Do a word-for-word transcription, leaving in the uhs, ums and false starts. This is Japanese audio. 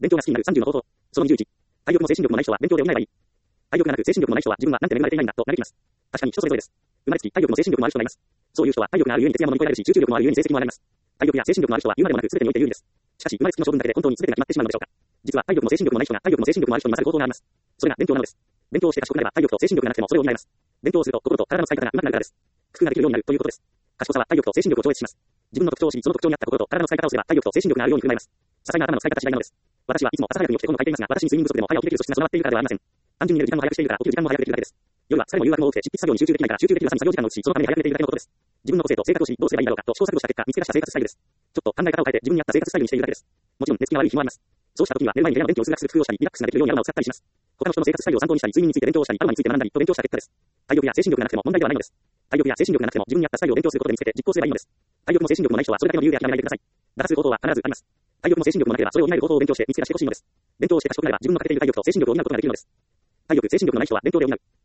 勉強が好きになるさんじゅうの方法。そのにじゅういち。体力も精神力もない人は勉強で補えばいい。体力がなく精神力もない人は自分はなんて恵まれていないんだと嘆きます。確かに人それぞれです。生まれつき体力も精神力もある人がいます。そういう人は体力があるゆえに徹夜も乗り越えられるし、集中力もあるゆえに成績も上がります。体力や精神力のある人は言うまでもなく全てにおいて有利です。しかし生まれつきの処分だけで本当に全てが決まってしまうのでしょうか。実は体力も精神力もない人が体力も精神力もある人に勝る方法があります。それが勉強なのです。勉強をして賢くなれば体力と精神力がなくてもそれを補えます。勉強をすると心と体の使い方が上手くなるからです。工夫ができるようになるということです。賢さは体力と精神力を超越します。自分の特徴を知り、その特徴に合った心と体の使い方をすれば体力と精神力があるように振る舞います。些細な頭の使い方次第なのです。私はいつも朝早くに起きてこの書いていますが、私に睡眠不足でも早起きできる素質が備わっているからではありません。単純に寝る時間も早くしているから起きる時間も早くできるだけです。夜は疲れも誘惑も多くて執筆作業に集中できないから集中できる朝に作業時間のうちそのために早く寝ているだけのことです。自分の個性と性格を知りどうすればいいだろうかと試行錯誤した結果見つけ出した生活スタイルです。ちょっと考え方を変えて自分に合った生活スタイルにしているだけです。もちろん寝つきが悪い日もあります。そうした時には寝る前に部屋の電気を薄暗くする工夫をしたりリラックスができるようにアロマを使ったりします。他の人の生活スタイルを参考にしたり睡眠について勉強したりアロマについて学んだりと勉強した結果です。体力や精神力がなくても問題ではないのです。体力や精神力がなくても自分に合ったスタイルを勉強することで見つけて実行すればいいのです。体力も精神力もない人はそれだけの理由で諦めないでください。打破する方法は必ずあります。体力も精神力もなければそれを補える方法を勉強して見つけ出してほしいのです。勉強をして賢くなれば自分の欠けている体力と精神力を補うことができるのです。体力、精神力のない人は勉強で補う。